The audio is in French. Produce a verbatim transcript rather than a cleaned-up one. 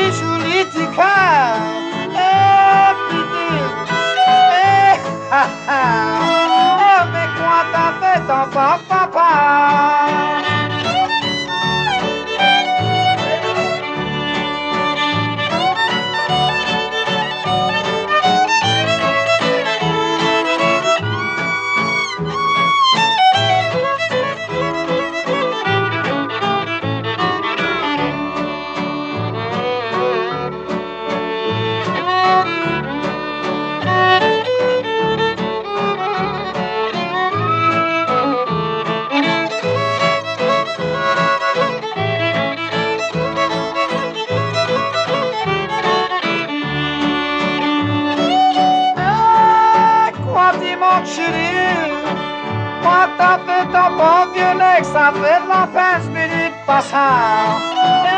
joli petit cœur. Eh, petit, eh, ha, ha. Oh, mais quoi t'as fait ton papa? Chérie, moi t'as fait ton bon vieux nec, ça fait de la peine, minutes passant.